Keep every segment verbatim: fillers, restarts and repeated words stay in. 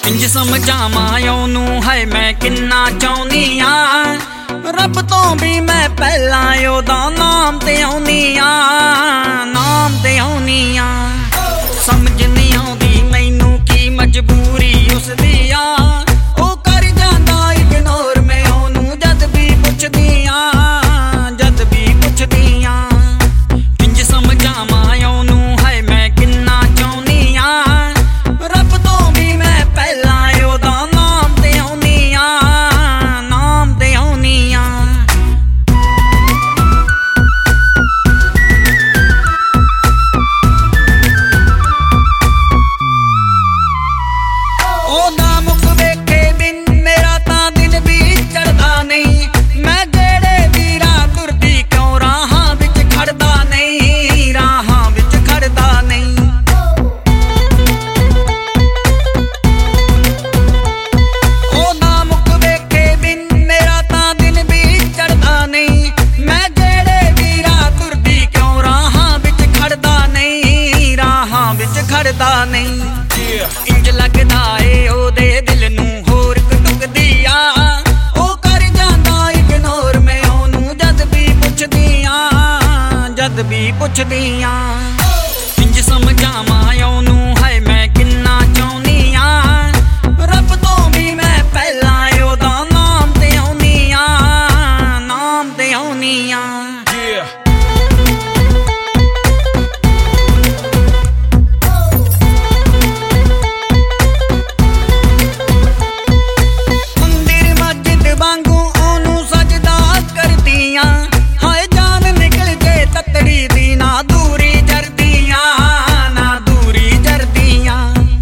ਇੰਜ ਸਮਝਾਵਾਂ ਉਹਨੂੰ ਹੈ ਮੈਂ ਕਿੰਨਾ ਚਾਹੁੰਦੀ ਆ। ਰੱਬ ਤੋਂ ਵੀ ਮੈਂ ਪਹਿਲਾਂ ਉਹਦਾ ਨਾਮ ਤੇ ਆਉਣੀ ਆ, ਨਾਮ ਤੇ ਆਉਣੀ ਆ। ਸਮਝ ਨਹੀਂ ਆਉਂਦੀ ਮੈਨੂੰ ਕੀ ਮਜਬੂਰੀ ਉਸਦੀ ਆ। ਉਹ ਕਰ ਜਾਂਦਾ ਇਗਨੋਰ ਮੈਂ ਉਹਨੂੰ ਜਦ ਵੀ ਪੁੱਛਦੀ ਆ, ਜਦ ਵੀ ਪੁੱਛਦੀ ਆ। ਇੰਜ ਸਮਝਾਵਾਂ ਉਹਨੂੰ ਹੈ ਮੈਂ ਕਿੰਨਾ ਚਾਹੁੰਦੀ ਆ। ਰੱਬ ਤੋਂ ਵੀ ਮੈਂ ਪਹਿਲਾਂ ਉਹਦਾ ਨਾਮ ਤੇ ਆਉਣੀ ਆ, ਨਾਮ ਤੇ ਆਉਣੀ ਆ। ਉਹਦਾ ਮੁਖ ਵੇਖੇ ਬਿਨ ਮੇਰਾ ਤਾਂ ਦਿਨ ਵੀ ਚੜਦਾ ਨਹੀਂ। ਮੈਂ ਜਿਹੜੇ ਦੀ ਰਾਹ ਤੁਰਦੀ ਕਿਉਂ ਰਾਹਾਂ ਵਿੱਚ ਖੜਦਾ ਨਹੀਂ, ਰਾਹਾਂ ਵਿੱਚ ਖੜਦਾ ਨਹੀਂ। ਉਹਦਾ ਮੁਖ ਵੇਖੇ ਬਿਨ ਮੇਰਾ ਤਾਂ ਦਿਨ ਵੀ ਚੜਦਾ ਨਹੀਂ। ਮੈਂ ਜਿਹੜੇ ਦੀ ਰਾਹ ਤੁਰਦੀ ਕਿਉਂ ਰਾਹਾਂ ਵਿੱਚ ਖੜਦਾ ਨਹੀਂ, ਰਾਹਾਂ ਵਿੱਚ ਖੜਦਾ ਨਹੀਂ। ਇੰਜ ਲੱਗਦਾ ਏ ਉਹਦੇ ਦਿਲ ਨੂੰ ਹੋਰ ਕਟੁਕਦੀ ਆ। ਉਹ ਕਰ ਜਾਂਦਾ ਇਗਨੋਰ ਮੈਂ ਉਹਨੂੰ ਜਦ ਵੀ ਪੁੱਛਦੀ ਆ, ਜਦ ਵੀ ਪੁੱਛਦੀ ਆ। ਇੰਜ ਸਮਝਾਵਾਂ ਉਹਨੂੰ ਹੈ ਮੈਂ ਕਿੰਨਾ ਚਾਹੁੰਦੀ ਆ। ਰੱਬ ਤੋਂ ਵੀ ਮੈਂ ਪਹਿਲਾਂ ਉਹਦਾ ਨਾਮ ਤੇ ਆਉਣੀ ਆ, ਨਾਮ ਤੇ ਆਉਣੀ ਆ। ਮੰਦਿਰ ਮਸਜਿਦ ਵਾਂਗੂ ਉਹਨੂੰ ਸਜਦਾ ਕਰਦੀਆਂ। ਹਾਏ ਜਾਨ ਨਿਕਲ ਜੇ ਤਤੜੀ ਦੀ ਨਾ ਦੂਰੀ ਜਰਦੀਆਂ, ਨਾ ਦੂਰੀ ਜਰਦੀਆਂ।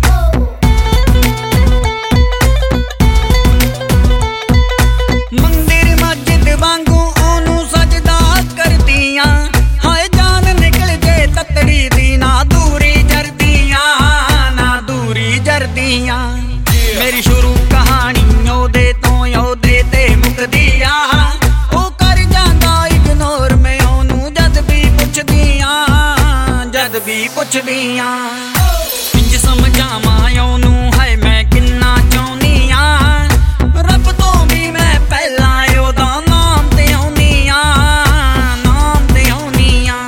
ਮੰਦਿਰ ਮਸਜਿਦ ਵਾਂਗੂ ਉਹਨੂੰ ਸਜਦਾ ਕਰਦੀਆਂ। ਹਾਏ ਜਾਨ ਨਿਕਲ ਜੇ ਤਤੜੀ ਦੀ ਨਾ ਦੂਰੀ ਜਰਦੀਆਂ, ਨਾ ਦੂਰੀ ਜਰਦੀਆਂ। ਮੇਰੀ ਸ਼ੁਰੂ ਕਹਾਣੀ ਉਹਦੇ ਤੋਂ ਉਹਦੇ ਤੇ ਮੁੱਕਦੀ ਆ। ਉਹ ਕਰ ਜਾਂਦਾ ਇਗਨੋਰ ਮੈਂ ਉਹਨੂੰ ਜਦ ਵੀ ਪੁੱਛਦੀ ਆ, ਜਦ ਵੀ ਪੁੱਛਦੀ ਆ। ਇੰਜ ਸਮਝਾਵਾਂ ਉਹਨੂੰ ਹੈ ਮੈਂ ਕਿੰਨਾ ਚਾਹੁੰਦੀ ਆ। ਰੱਬ ਤੋਂ ਵੀ ਮੈਂ ਪਹਿਲਾਂ ਉਹਦਾ ਨਾਮ ਤੇ ਆਉਣੀ ਆ, ਨਾਮ ਤੇ ਆਉਣੀ ਆ।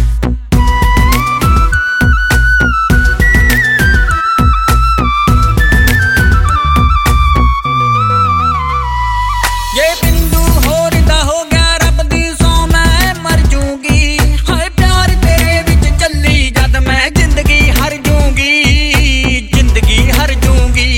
ਜੇ ਬਿੰਦੂ ਹੋਰ ਦਾ ਹੋ ਗਿਆ ਰੱਬ ਦੀ ਸੌ ਮੈਂ ਮਰ ਜੂਗੀ। ਹਾਏ ਪਿਆਰ ਤੇਰੇ ਵਿੱਚ ਚੱਲੀ ਜਦ ਮੈਂ ਜ਼ਿੰਦਗੀ ਹਰ ਜੂਗੀ, ਜ਼ਿੰਦਗੀ ਹਰ ਜੂਗੀ।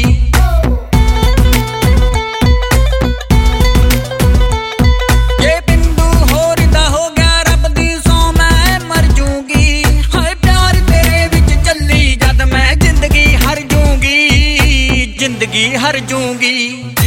ਜੇ ਬਿੰਦੂ ਹੋਰ ਦਾ ਹੋ ਗਿਆ ਰੱਬ ਦੀ ਸੌ ਮੈਂ ਮਰ ਜੂਗੀ। ਹਾਏ ਪਿਆਰ ਤੇਰੇ ਵਿੱਚ ਚੱਲੀ ਜਦ ਮੈਂ ਜ਼ਿੰਦਗੀ ਹਰ ਜੂਗੀ, ਜ਼ਿੰਦਗੀ ਹਰ ਜੂਗੀ।